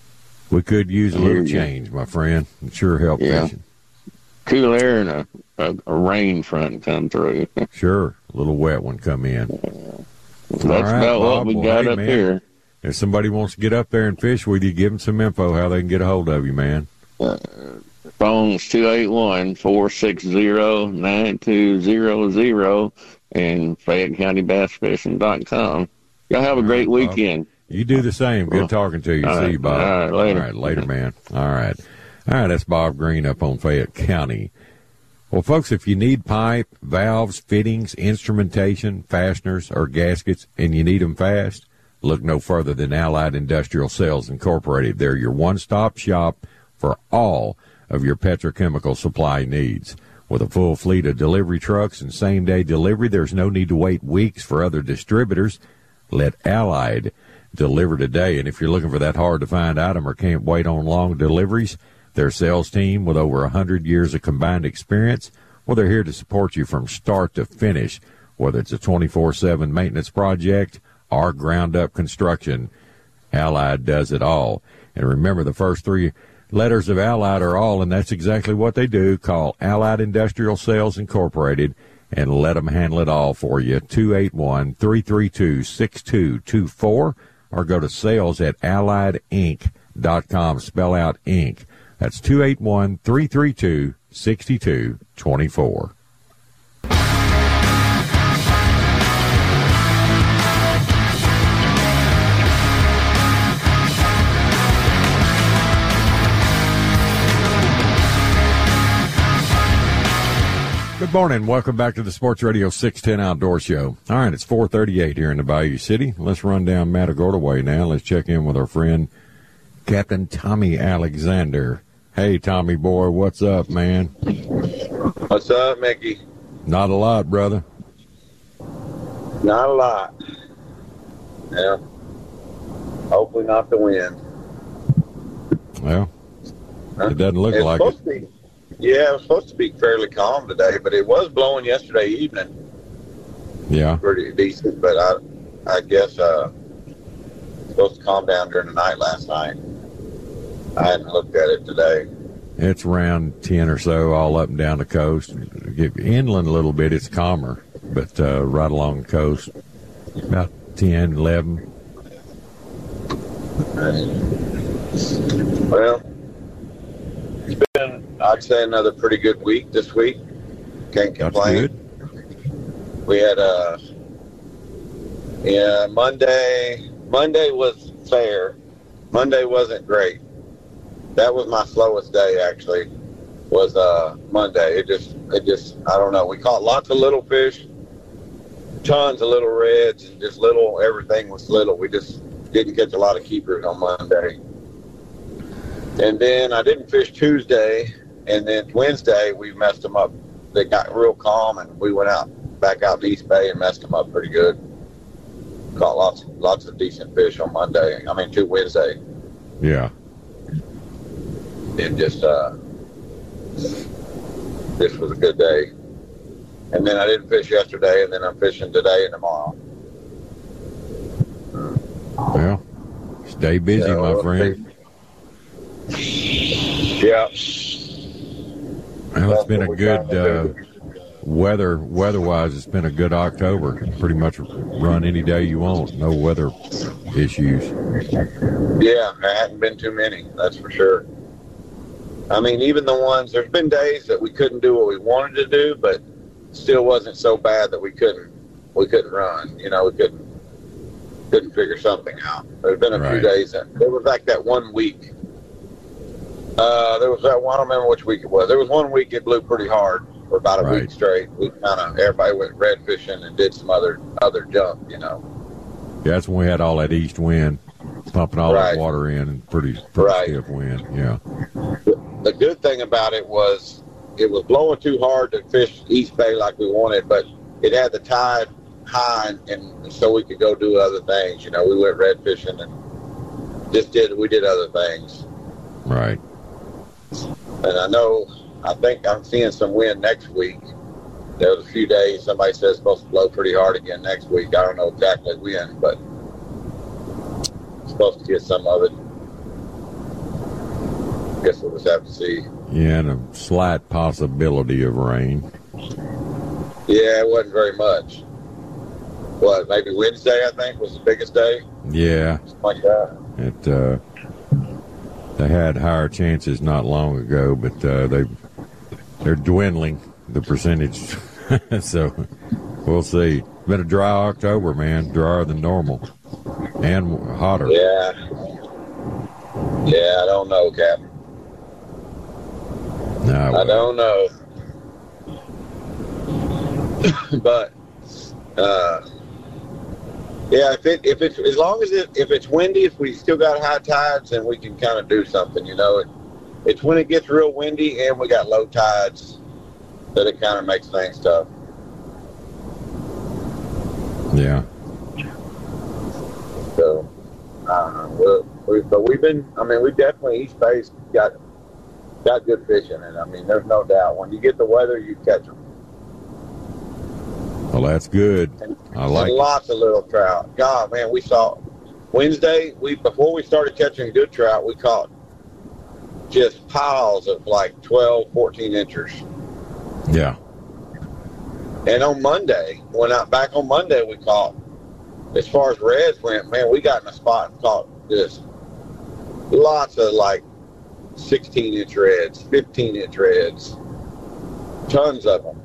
we could use a little change, my friend. It sure help yeah. fishing. Cool air and a, a, a rain front come through. Sure, a little wet one come in. Yeah. That's right, Bob, about what we well, got hey, up man, here. If somebody wants to get up there and fish with you, give them some info how they can get a hold of you, man. Uh, phone's two eight one, four six zero, nine two zero zero and Fayette County Bass Fishing dot com. Y'all have a All great right, weekend. Bob. You do the same. Good well, talking to you. See right, you, Bob. All right, later. All right, later, man. All right. All right, that's Bob Green up on Fayette County. Well, folks, if you need pipe, valves, fittings, instrumentation, fasteners, or gaskets, and you need them fast, look no further than Allied Industrial Sales Incorporated. They're your one-stop shop for all of your petrochemical supply needs. With a full fleet of delivery trucks and same-day delivery, there's no need to wait weeks for other distributors. Let Allied deliver today. And if you're looking for that hard-to-find item or can't wait on long deliveries, their sales team, with over one hundred years of combined experience, well, they're here to support you from start to finish, whether it's a twenty-four seven maintenance project or ground-up construction. Allied does it all. And remember, the first three letters of Allied are all, and that's exactly what they do. Call Allied Industrial Sales Incorporated and let them handle it all for you. two eight one, three three two, six two two four or go to sales at allied inc dot com. Spell out Inc. That's two eight one, three three two, six two two four. Good morning. Welcome back to the Sports Radio six ten Outdoor Show. All right, it's four thirty-eight here in the Bayou City. Let's run down Matagorda Way now. Let's check in with our friend, Captain Tommy Alexander. Hey, Tommy boy, what's up, man? What's up, Mickey? Not a lot, brother. Not a lot. Yeah. Hopefully not the wind. Well, huh? It doesn't look it's like it. Be, yeah, it was supposed to be fairly calm today, but it was blowing yesterday evening. Yeah. Pretty decent, but I I guess uh, it's supposed to calm down during the night last night. I hadn't looked at it today. It's around ten or so all up and down the coast. Get inland a little bit, it's calmer, but uh, right along the coast, about ten, eleven. Well, it's been, I'd say, another pretty good week this week. Can't complain. That's good. We had a, yeah, Monday, Monday was fair. Monday wasn't great. That was my slowest day, actually, was uh, Monday. It just, it just, I don't know. We caught lots of little fish, tons of little reds, and just little, everything was little. We just didn't catch a lot of keepers on Monday. And then I didn't fish Tuesday, and then Wednesday we messed them up. They got real calm, and we went out back out to East Bay and messed them up pretty good. Caught lots, lots of decent fish on Monday. I mean, to Wednesday. Yeah. And just, uh, this was a good day. And then I didn't fish yesterday, and then I'm fishing today and tomorrow. Well, stay busy, so, my friend. Yeah. Well, it's been a good uh, weather. Weather-wise, it's been a good October. Pretty much run any day you want. No weather issues. Yeah, there hadn't been too many. That's for sure. I mean, even the ones, there's been days that we couldn't do what we wanted to do, but still wasn't so bad that we couldn't we couldn't run. You know, we couldn't couldn't figure something out. There's been a right. few days that there was like that one week. Uh, there was that one. I don't remember which week it was. There was one week it blew pretty hard for about a right. week straight. We kind of everybody went red fishing and did some other other junk. You know. Yeah, that's when we had all that east wind pumping all right. that water in and pretty, pretty right. stiff wind. Yeah. The good thing about it was it was blowing too hard to fish East Bay like we wanted, but it had the tide high, and, and so we could go do other things. You know, we went red fishing and just did we did other things. Right. And I know, I think I'm seeing some wind next week. There was a few days somebody said it's supposed to blow pretty hard again next week. I don't know exactly when, but it's supposed to get some of it. Guess we'll just have to see. Yeah, and a slight possibility of rain. Yeah, it wasn't very much. What, maybe Wednesday, I think, was the biggest day? Yeah. Something like that. It, uh, they had higher chances not long ago, but uh, they, they're dwindling, the percentage. So we'll see. Been a dry October, man. Drier than normal. And hotter. Yeah. Yeah, I don't know, Captain. No, I don't know. But uh, yeah, if it if it's as long as it if it's windy, if we still got high tides, then we can kind of do something. You know, it, it's when it gets real windy and we got low tides that it kind of makes things tough. Yeah. So, uh, we're, we but we've been. I mean, we definitely East Bay's got got good fishing, and I mean, there's no doubt when you get the weather, you catch them. Well, that's good. And, I like and lots it. of little trout. God, man, we saw Wednesday. We before we started catching good trout, we caught just piles of like twelve, fourteen inchers. Yeah. And on Monday, when I back on Monday, we caught, as far as reds went, man, we got in a spot and caught just lots of like sixteen inch reds, fifteen inch reds, tons of them.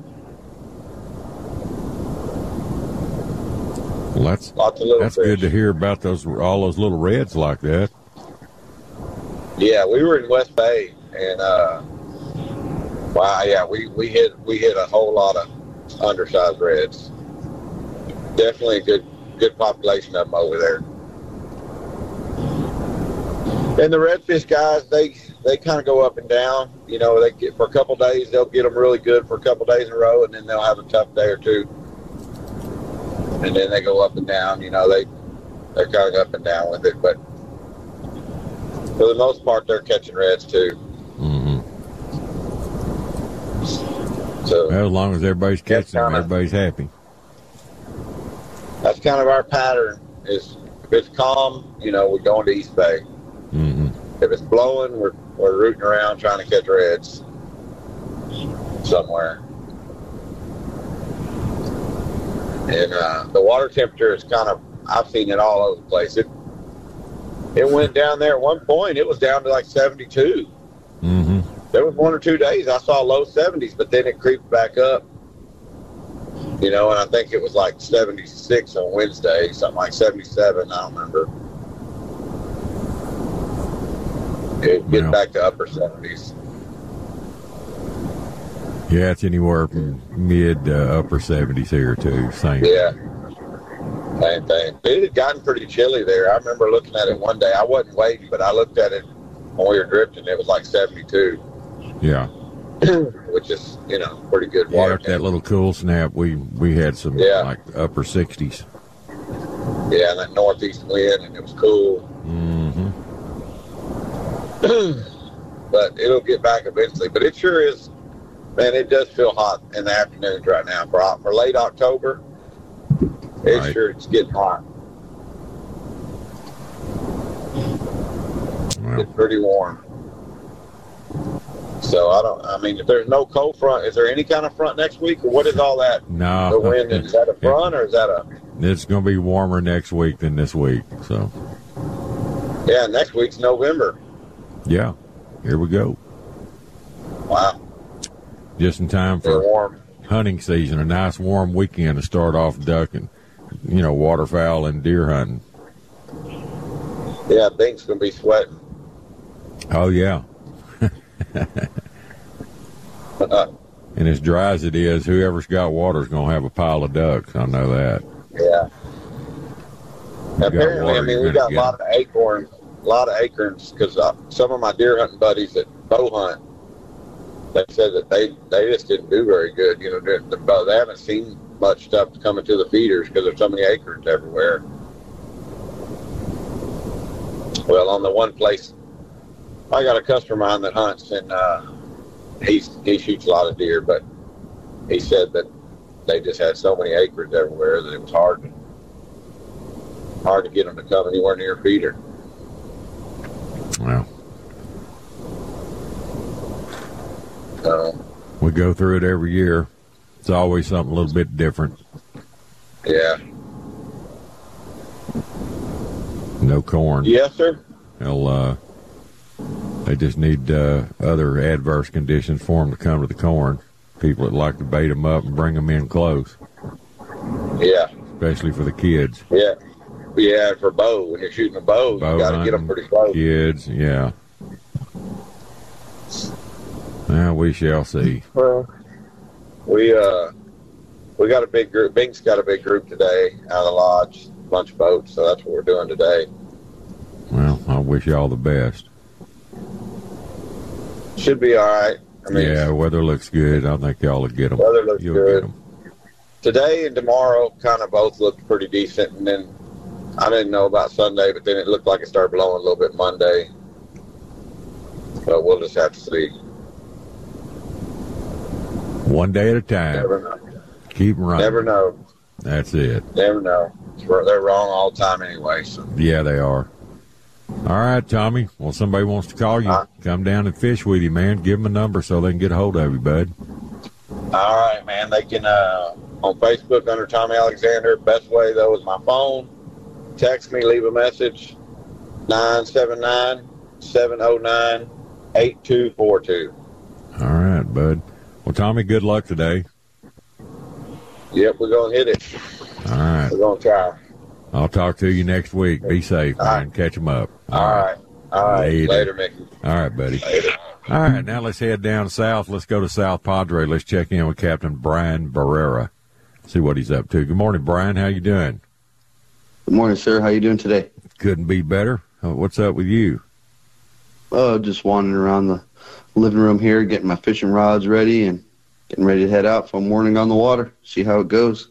Well, that's lots of little that's fish. good to hear about those all those little reds like that. Yeah, we were in West Bay, and uh, wow, yeah, we, we hit we hit a whole lot of undersized reds. Definitely a good good population of them over there. And the redfish guys, they they kind of go up and down. You know, they get for a couple days, they'll get them really good for a couple days in a row, and then they'll have a tough day or two. And then they go up and down. You know, they they're kind of up and down with it, but for the most part, they're catching reds too. Mm-hmm. So well, as long as everybody's catching them, everybody's happy. That's kind of our pattern. Is if it's calm, you know, we're going to East Bay. Mm-hmm. If it's blowing, we're we're rooting around trying to catch reds somewhere. And uh, the water temperature is kind of, I've seen it all over the place. It it went down there at one point. It was down to like seventy-two. Mm-hmm. There was one or two days I saw low seventies, but then it creeped back up. You know, and I think it was like seventy-six on Wednesday, something like seventy-seven, I don't remember. It get Well, back to upper seventies. Yeah, it's anywhere from mid to upper seventies here too. Same. Yeah. Same thing. It had gotten pretty chilly there. I remember looking at it one day. I wasn't waiting, but I looked at it when we were drifting. It was like seventy-two. Yeah. Which is, you know, pretty good Yeah, water. after that little cool snap, we we had some Yeah. like upper sixties. Yeah, and that northeast wind, and it was cool. Mm-hmm. But it'll get back eventually. But it sure is, man, it does feel hot in the afternoons right now. For, for late October, it Right. sure it's getting hot. Well, It's pretty warm. So I don't, I mean, if there's no cold front, is there any kind of front next week, or what is all that? no, The wind, is that a front or is that a, it's going to be warmer next week than this week. So, yeah, next week's November. yeah, here we go. Wow. Just in time They're for warm. hunting season, a nice warm weekend to start off ducking, you know, waterfowl and deer hunting. Yeah, Bink's going to be sweating. Oh, yeah. And as dry as it is, whoever's got water is going to have a pile of ducks. I know that. Yeah. got Apparently, water, I mean, you're we got gonna a lot of acorns, a lot of acorns, because uh, some of my deer hunting buddies that bow hunt, they said that they, they just didn't do very good. You know, the, the, they haven't seen much stuff coming to the feeders because there's so many acorns everywhere. Well, on the one place, I got a customer of mine that hunts, and uh, he's, he shoots a lot of deer, but he said that they just had so many acorns everywhere that it was hard to, hard to get them to come anywhere near a feeder. Well, So, we go through it every year. It's always something a little bit different. yeah. No corn. Yes, sir. They'll, uh, they just need uh, other adverse conditions for them to come to the corn. People that like to bait them up and bring them in close, Yeah. especially for the kids. Yeah. Yeah, for bow. When you're shooting a bow, Bow you got to get them hunting, pretty close. Kids, yeah. Well, we shall see. Well, we, uh, we got a big group. Bink's got a big group today out of the lodge, a bunch of boats, so that's what we're doing today. Well, I wish you all the best. Should be all right. I mean, Yeah, weather looks good. I think y'all will get them. weather looks You'll good. get them. Today and tomorrow kind of both looked pretty decent, and then I didn't know about Sunday, but then it looked like it started blowing a little bit Monday. But we'll just have to see. One day at a time. Never know. Keep running. Never know. That's it. Never know. They're wrong all the time anyway. So Yeah, they are. All right, Tommy. Well, somebody wants to call you. Uh, Come down and fish with you, man. Give them a number so they can get a hold of you, bud. All right, man. They can, uh, on Facebook under Tommy Alexander. Best way, though, is my phone. Text me, leave a message, nine seven nine, seven oh nine, eight two four two. All right, bud. Well, Tommy, good luck today. Yep, we're going to hit it. All right. We're going to try. I'll talk to you next week. Be safe, man. Right. Catch them up. All, All right. right. All right. Later. Later, Mickey. All right, buddy. Later. All right, now let's head down south. Let's go to South Padre. Let's check in with Captain Brian Barrera. See what he's up to. Good morning, Brian. How you doing? Good morning, sir. How you doing today? Couldn't be better. What's up with you? Oh, just wandering around the living room here, getting my fishing rods ready and getting ready to head out for a morning on the water. See how it goes.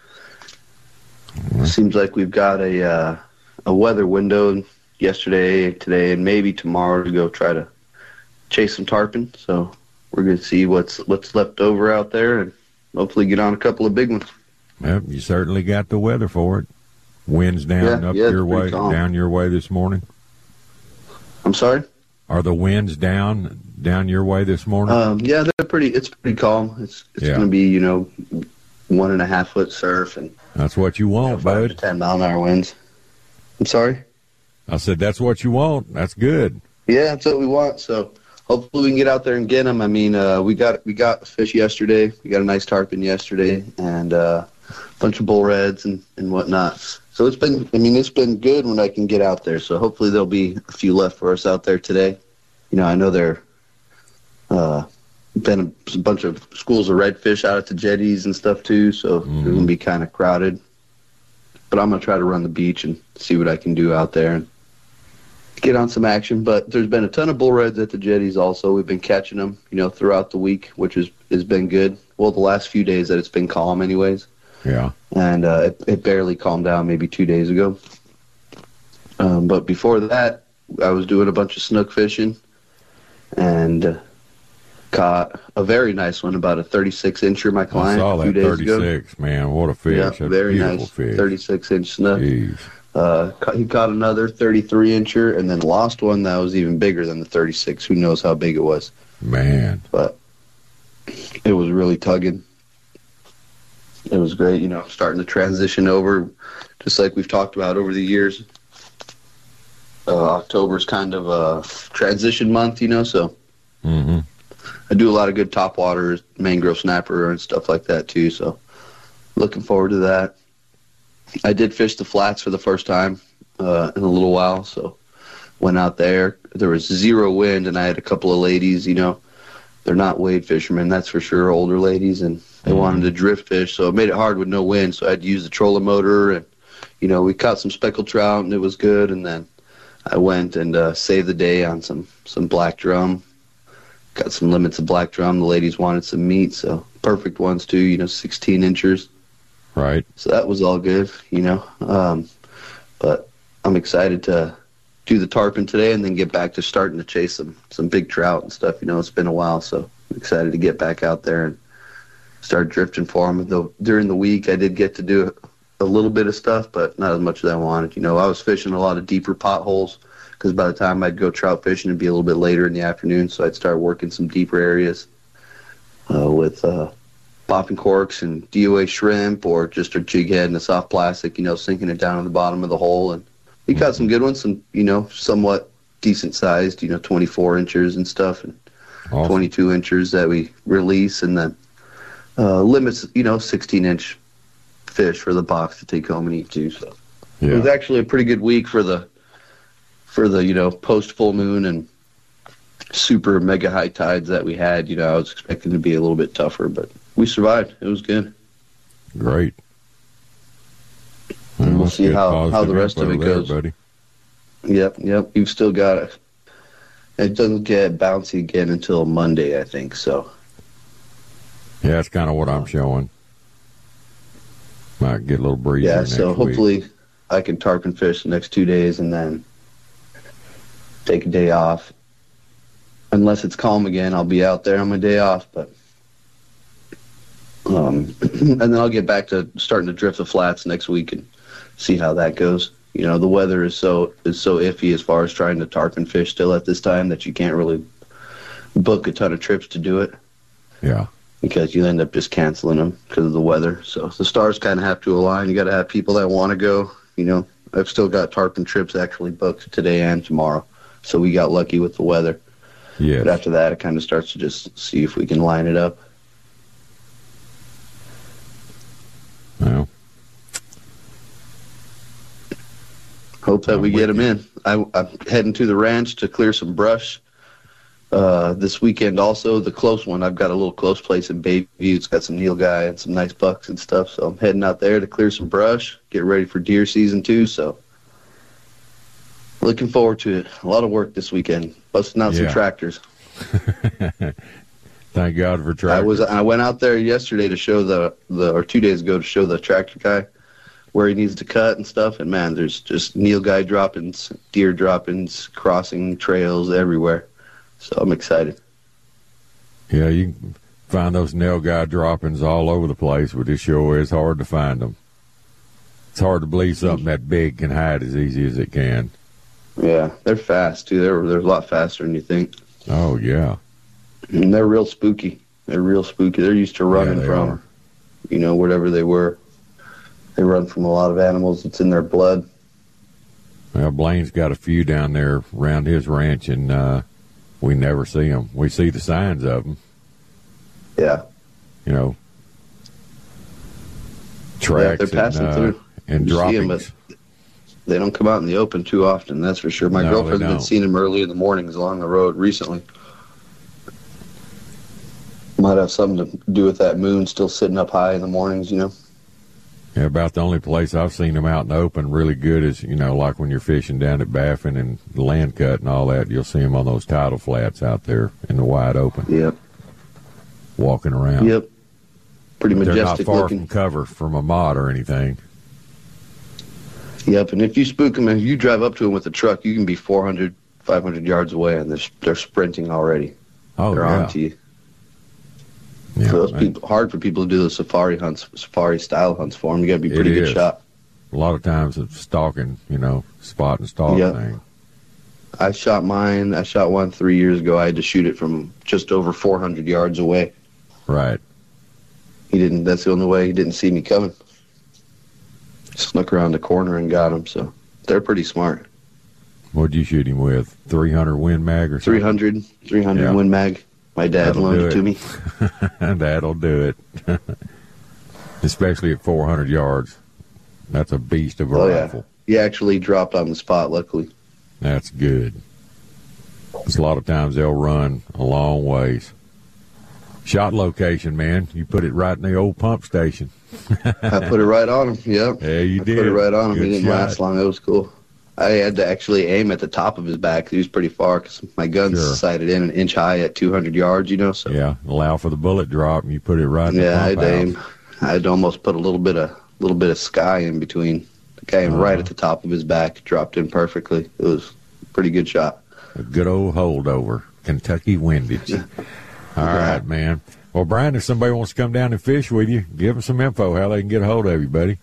Mm-hmm. Seems like we've got a uh, a weather window yesterday, today, and maybe tomorrow to go try to chase some tarpon. So we're going to see what's what's left over out there and hopefully get on a couple of big ones. Yep, you certainly got the weather for it. Winds down yeah, up yeah, your way, calm. down your way this morning. I'm sorry? Are the winds down down your way this morning? Um, yeah, they're pretty. It's pretty calm. It's it's yeah. going to be you know one and a half foot surf and that's what you want, you know, five bud. to ten mile an hour winds. I'm sorry. I said that's what you want. That's good. Yeah, that's what we want. So hopefully we can get out there and get them. I mean, uh, we got we got fish yesterday. We got a nice tarpon yesterday and uh, a bunch of bull reds and and whatnot. So it's been, I mean, it's been good when I can get out there. So hopefully there'll be a few left for us out there today. You know, I know there uh, been a, a bunch of schools of redfish out at the jetties and stuff too. So mm. they're going to be kind of crowded. But I'm going to try to run the beach and see what I can do out there and get on some action. But there's been a ton of bull reds at the jetties also. We've been catching them, you know, throughout the week, which is, has been good. Well, the last few days that it's been calm anyways. Yeah. And uh, it, it barely calmed down maybe two days ago. Um, but before that, I was doing a bunch of snook fishing and uh, caught a very nice one, about a thirty-six incher, my client, I saw a few that days thirty-six, ago. Man. What a fish. Yeah, That's very nice, fish. thirty-six inch snook. Uh, he caught another thirty-three incher and then lost one that was even bigger than the thirty-six. Who knows how big it was. Man. But it was really tugging. It was great, you know, starting to transition over, just like we've talked about over the years. Uh, October's kind of a transition month, you know, so mm-hmm. I do a lot of good topwater, mangrove snapper, and stuff like that, too, so looking forward to that. I did fish the flats for the first time uh, in a little while, so went out there. There was zero wind, and I had a couple of ladies, you know. They're not wade fishermen, that's for sure, older ladies, and they mm-hmm. wanted to drift fish, so it made it hard with no wind, so I had to use the trolling motor, and, you know, we caught some speckled trout, and it was good, and then I went and uh, saved the day on some, some black drum. Got some limits of black drum. The ladies wanted some meat, so perfect ones, too, you know, sixteen inchers. Right. So that was all good, you know. Um, but I'm excited to do the tarpon today and then get back to starting to chase some, some big trout and stuff. You know, it's been a while, so I'm excited to get back out there and start drifting for them. Though during the week, I did get to do a little bit of stuff, but not as much as I wanted. You know, I was fishing a lot of deeper potholes because by the time I'd go trout fishing, it'd be a little bit later in the afternoon, so I'd start working some deeper areas uh, with uh, popping corks and D O A shrimp or just a jig head and a soft plastic, you know, sinking it down in the bottom of the hole. And we caught some good ones, some, you know, somewhat decent sized, you know, twenty-four inchers and stuff, and awesome. twenty-two inchers that we release, and then uh, limits, you know, sixteen inch fish for the box to take home and eat too. So yeah. It was actually a pretty good week for the, for the, you know, post full moon and super mega high tides that we had. You know, I was expecting to be a little bit tougher, but we survived. It was good. Great. And we'll see how, how the rest of it goes. There, buddy. Yep, yep. You've still got it. It doesn't get bouncy again until Monday, I think, so. Yeah, that's kind of what I'm showing. Might get a little breezy Yeah, next so hopefully week. I can tarpon fish the next two days and then take a day off. Unless it's calm again, I'll be out there on my day off, but um, and then I'll get back to starting to drift the flats next week and see how that goes. You know, the weather is so is so iffy as far as trying to tarpon fish still at this time that you can't really book a ton of trips to do it. Yeah. Because you end up just canceling them because of the weather. So the stars kind of have to align. You got to have people that want to go. You know, I've still got tarpon trips actually booked today and tomorrow. So we got lucky with the weather. Yeah. But after that, it kind of starts to just see if we can line it up. Well, hope that we get them in. I, I'm heading to the ranch to clear some brush uh, this weekend. Also, the close one. I've got a little close place in Bayview. It's got some nilgai and some nice bucks and stuff. So I'm heading out there to clear some brush, get ready for deer season too. So looking forward to it. A lot of work this weekend. Busting out Yeah. some tractors. Thank God for tractors. I was I went out there yesterday to show the, the or two days ago to show the tractor guy where he needs to cut and stuff. And man, there's just nilgai droppings, deer droppings, crossing trails everywhere. So I'm excited. Yeah, you can find those nilgai droppings all over the place, but it sure is hard to find them. It's hard to believe something that big can hide as easy as it can. Yeah, they're fast too. They're they're a lot faster than you think. Oh yeah. And they're real spooky. They're real spooky. They're used to running Yeah, they from, are. you know, whatever they were. They run from a lot of animals. It's in their blood. Well, Blaine's got a few down there around his ranch, and uh, we never see them. We see the signs of them. Yeah. You know, Yeah, tracks they're passing and, uh, through. and You see 'em, droppings. but they don't come out in the open too often, that's for sure. My No, they girlfriend's been don't. seeing them early in the mornings along the road recently. Might have something to do with that moon still sitting up high in the mornings, you know? Yeah, about the only place I've seen them out in the open really good is, you know, like when you're fishing down at Baffin and the Land Cut and all that. You'll see them on those tidal flats out there in the wide open. Yep. Walking around. Yep. Pretty They're not majestic far looking. from cover from a mod or anything. Yep, and if you spook them, if you drive up to them with a truck, you can be four hundred, five hundred yards away, and they're, they're sprinting already. Oh, they're yeah. on to you. Yeah, so it's man. people, hard for people to do the safari hunts, safari-style hunts for them. You got to be a pretty It good is. shot. A lot of times it's stalking, you know, spot and stalk Yep. thing. I shot mine. I shot one three years ago. I had to shoot it from just over four hundred yards away. Right. He didn't. That's the only way. He didn't see me coming. Snuck around the corner and got him. So they're pretty smart. What'd you shoot him with? three hundred Win Mag or something? three hundred, three hundred Yeah. Win Mag. My dad That'll loaned do it to it. me. That'll do it. Especially at four hundred yards. That's a beast of a Oh, yeah. rifle. He actually dropped on the spot, luckily. That's good. 'Cause a lot of times they'll run a long ways. Shot location, man. You put it right in the old pump station. I put it right on him. Yep. Yeah, you I did. put it right on him. Good He didn't shot. last long. It was cool. I had to actually aim at the top of his back. He was pretty far because my gun's Sure. sighted in an inch high at two hundred yards, you know. So Yeah, allow for the bullet drop, and you put it right in yeah, the I'd pump aim. house. I'd almost put a little bit of little bit of sky in between. The guy Uh-huh. right at the top of his back dropped in perfectly. It was a pretty good shot. A good old holdover. Kentucky windage. All right, man. Well, Brian, if somebody wants to come down and fish with you, give them some info how they can get a hold of you, buddy.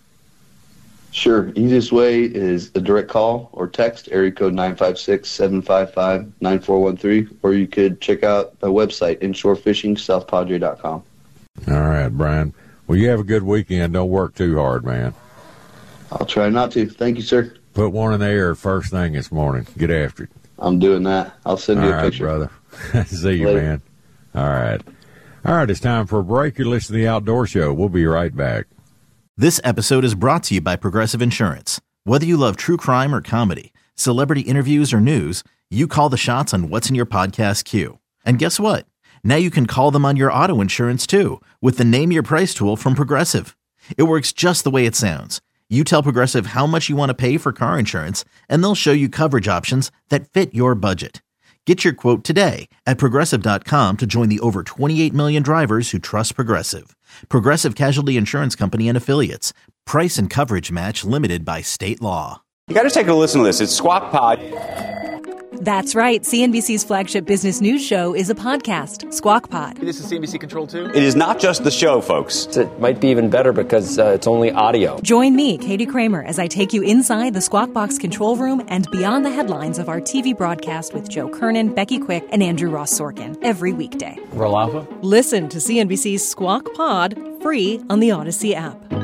Sure. Easiest way is a direct call or text, area code nine five six, seven five five, nine four one three, or you could check out my website, inshore fishing south padre dot com. All right, Brian. Well, you have a good weekend. Don't work too hard, man. I'll try not to. Thank you, sir. Put one in the air first thing this morning. Get after it. I'm doing that. I'll send All you a right, picture. brother. See you, Later. man. All right. All right, it's time for a break. You're listening to The Outdoor Show. We'll be right back. This episode is brought to you by Progressive Insurance. Whether you love true crime or comedy, celebrity interviews or news, you call the shots on what's in your podcast queue. And guess what? Now you can call them on your auto insurance too with the Name Your Price tool from Progressive. It works just the way it sounds. You tell Progressive how much you want to pay for car insurance, and they'll show you coverage options that fit your budget. Get your quote today at Progressive dot com to join the over twenty-eight million drivers who trust Progressive. Progressive Casualty Insurance Company and Affiliates. Price and coverage match limited by state law. You got to take a listen to this. It's Squawk Pod. That's right. C N B C's flagship business news show is a podcast, Squawk Pod. This is C N B C Control two. It is not just the show, folks. It might be even better because uh, it's only audio. Join me, Katie Kramer, as I take you inside the Squawk Box control room and beyond the headlines of our T V broadcast with Joe Kernan, Becky Quick, and Andrew Ross Sorkin every weekday. Roll Alpha? Listen to C N B C's Squawk Pod free on the Odyssey app.